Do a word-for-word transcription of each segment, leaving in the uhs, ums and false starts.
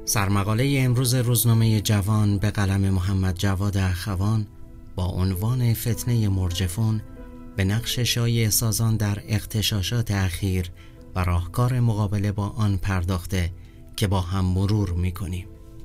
سرمقاله امروز روزنامه جوان به قلم محمد جواد اخوان با عنوان فتنه مرجفون به نقش شایع سازان در اغتشاشات اخیر و راهکار مقابله با آن پرداخته که با هم مرور می‌کنیم.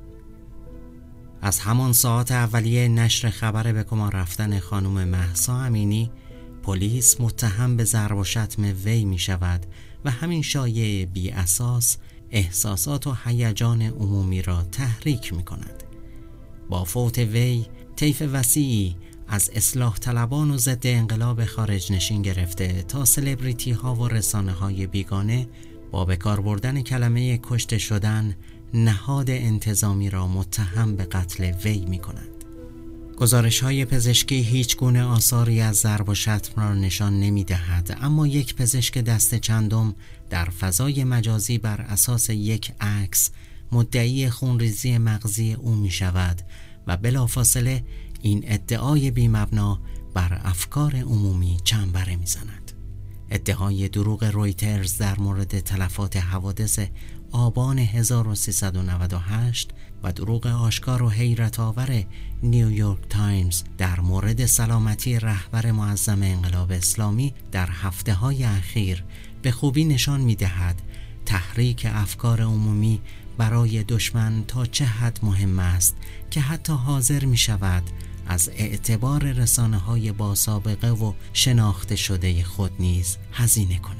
از همان ساعات اولیه نشر خبر به کما رفتن خانم مهسا امینی، پلیس متهم به ضرب و شتم وی می شود و همین شایعه بی اساس احساسات و هیجان عمومی را تحریک می کند. با فوت وی طیف وسیعی از اصلاح طلبان و ضد انقلاب خارج نشین گرفته تا سلبریتی ها و رسانه های بیگانه با به کار بردن کلمه کشته شدن نهاد انتظامی را متهم به قتل وی می کند. گزارش های پزشکی هیچ گونه آثاری از ضرب و شتم را نشان نمی دهد، اما یک پزشک دست چندم در فضای مجازی بر اساس یک عکس مدعی خونریزی مغزی او می شود و بلافاصله این ادعای بی مبنا بر افکار عمومی چنبره می زند. ادعای دروغ رویترز در مورد تلفات حوادث آبان هزار و سیصد و نود و هشت و دروغ آشکار و حیرت آور نیویورک تایمز در مورد سلامتی رهبر معظم انقلاب اسلامی در هفته های اخیر به خوبی نشان می دهد تحریک افکار عمومی برای دشمن تا چه حد مهم است که حتی حاضر می شود از اعتبار رسانه های با سابقه و شناخته شده خود نیز هزینه کند.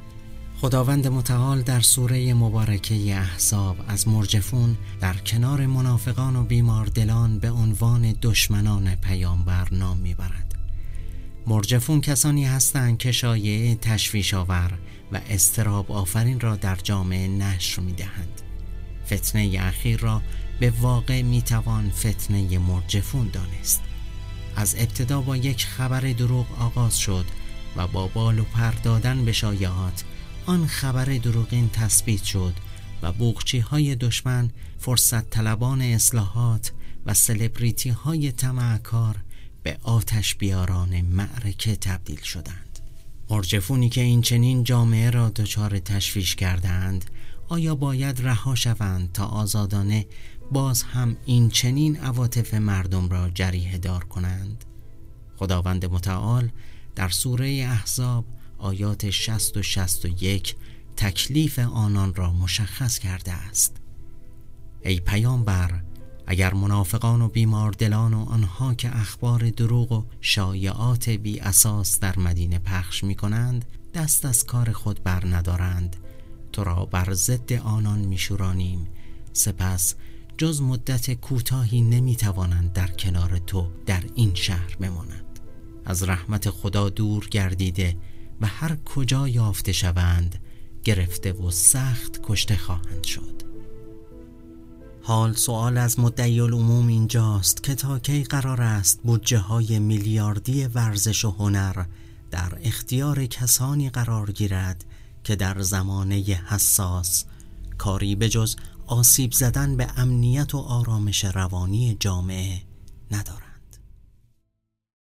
خداوند متعال در سوره مبارکه احزاب از مرجفون در کنار منافقان و بیماردلان به عنوان دشمنان پیامبر نام میبرد. مرجفون کسانی هستند که شایعه تشویش آور و اضطراب آفرین را در جامعه نشر میدهند. فتنه اخیر را به واقع میتوان فتنه مرجفون دانست. از ابتدا با یک خبر دروغ آغاز شد و با بال و پر دادن به شایعات آن خبر دروغین تثبیت شد و بوقچی های دشمن، فرصت طلبان اصلاحات و سلبریتی های طمعکار به آتش بیاران معرکه تبدیل شدند. مرجفونی که این چنین جامعه را دچار تشویش کردند، آیا باید رها شوند تا آزادانه باز هم این چنین عواطف مردم را جریحه دار کنند؟ خداوند متعال در سوره احزاب آیات شصت و شصت و یک تکلیف آنان را مشخص کرده است. ای پیامبر، اگر منافقان و بیماردلان و آنها که اخبار دروغ و شایعات بی اساس در مدینه پخش می کنند دست از کار خود بر ندارند، تو را بر ضد آنان می شورانیم، سپس جز مدت کوتاهی نمی توانند در کنار تو در این شهر بمانند. از رحمت خدا دور گردیده و هر کجا یافته شوند گرفته و سخت کشته خواهند شد. حال سوال از مدعی العموم اینجاست که تا کی قرار است بودجه های میلیاردی ورزش و هنر در اختیار کسانی قرار گیرد که در زمانه حساس کاری به جز آسیب زدن به امنیت و آرامش روانی جامعه ندارد.